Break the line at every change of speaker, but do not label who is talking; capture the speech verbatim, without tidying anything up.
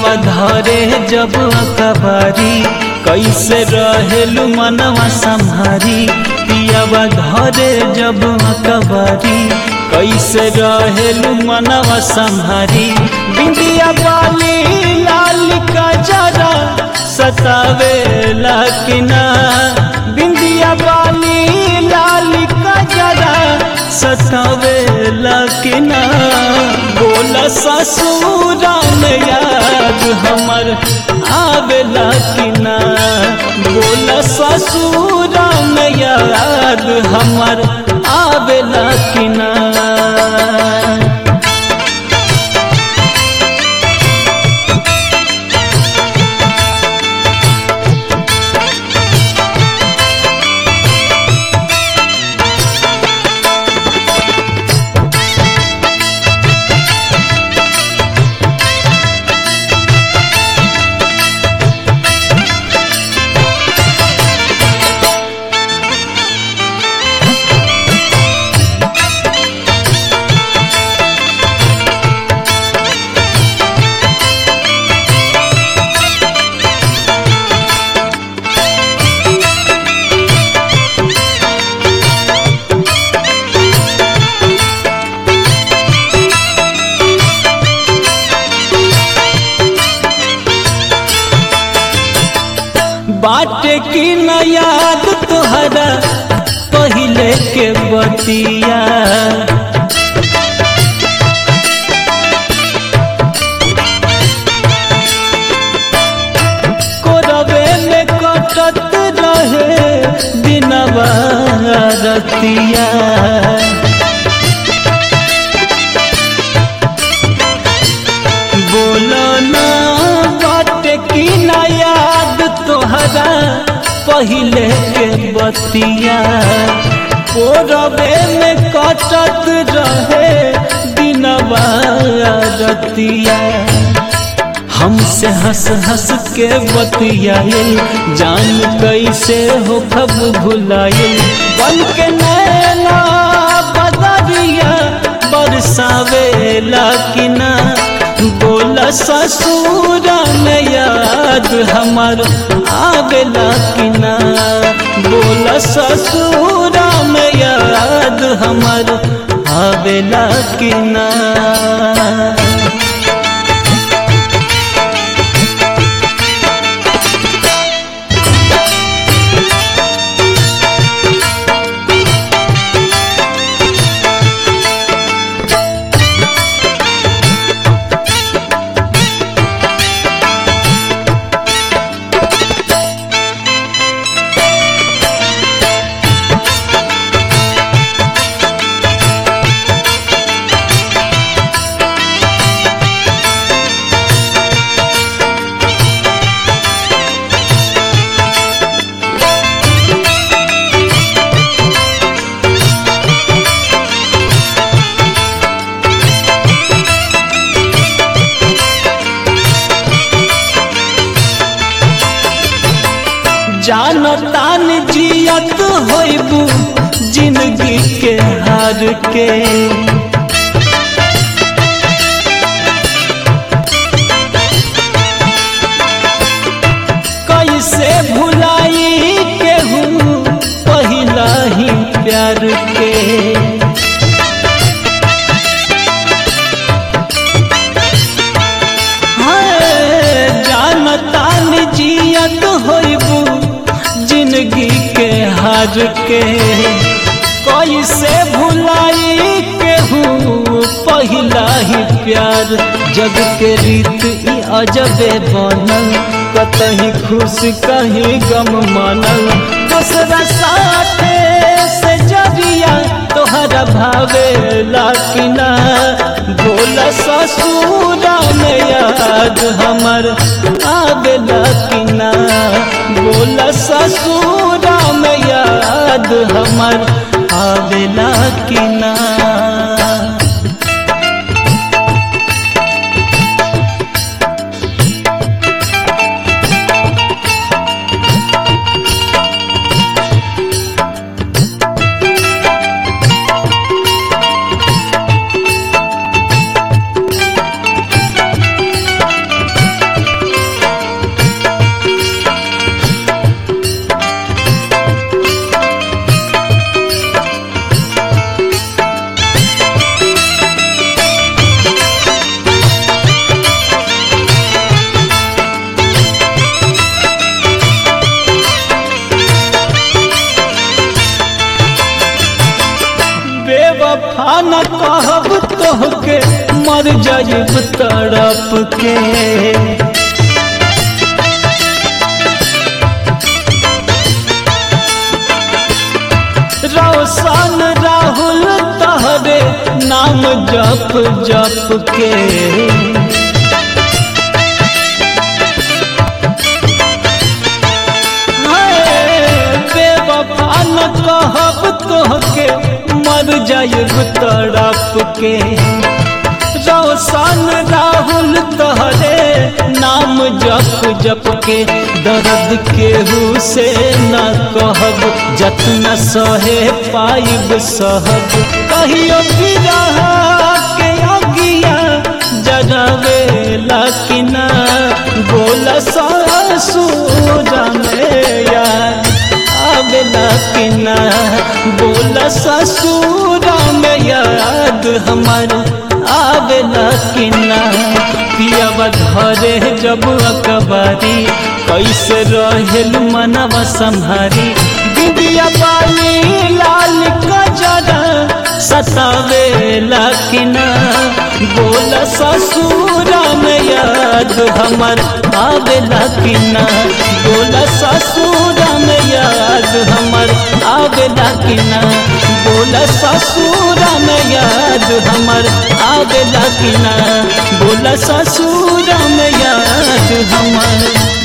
धरे जब अकबारी कैसे रहेलू मनवा संभारी। पियावा धरे जब अकबारी कैसे रहेलू मनवा संभारी। बिंदिया बाली लाल का जरा सतावेला कि ना। बिंदिया बाली लाल का जरा सतावेला कि ना। बोला ससुरा में याद हमर आवेला कि ना। बोला ससुरा में याद हमर आवेला कि ना। बाटे की न याद तुहरा पहले के बतिया। कोरबे में कटत रहे दिनवा रतिया। बोलो ना बाटे की न याद तोहरा पहले के बतिया। कोरबे में कटत रहे दिनवा रतिया। हमसे हंस हंस के बतियाए जान कैसे हो खब भुलाए। बन के नैना बदरिया बरसावेला कि ना। बोला ससुरा में याद हमर आवेला कि ना। बोला ससुरा में याद हमर आवेला कि ना। जानतान जियत होइबू जिंदगी के हार के। कैसे भुलाई केहू पहिला ही प्यार के। जानतान जियत होइबू जिंदगी के हार के। कैसे भुलाई केहू पहिला ही प्यार। जग के रीत ई अजबे बनल कतहीं खुश कहीं गम मानल। दूसरा साथे से जरिया तोहरा भावेला कि ना। बोला ससुरा में याद हमर आवेला कि ना। बोला ससुरा में याद हमर आवेला कि ना। न कहब तोहके मर जाइब तड़प के। रोशन राहुल तहरे नाम जप जप के। बेवफा न कहब तोहके मर जाइब तड़प के। रोशन राहुल तहरे नाम जप जप के। दर्द केहू से न कहब जतना सहे पाइब सहब। कहियो बिरह के अगिया जरावेला कि ना बोल ससुर में याद आवेला कि ना बोल ससुर में याद हमार आवेला कि ना। पियावा घरे जब अकबारी कैसे रहेल मनवा संभारी। बिंदिया बाली लाल कजरा सतावेला कि ना बोल ससुर में याद हमर आवेला कि ना बोल ससुर में याद हमर आवेला कि ना बोल ससुर में याद हमर आवेला कि ना बोल ससुर में याद हमर।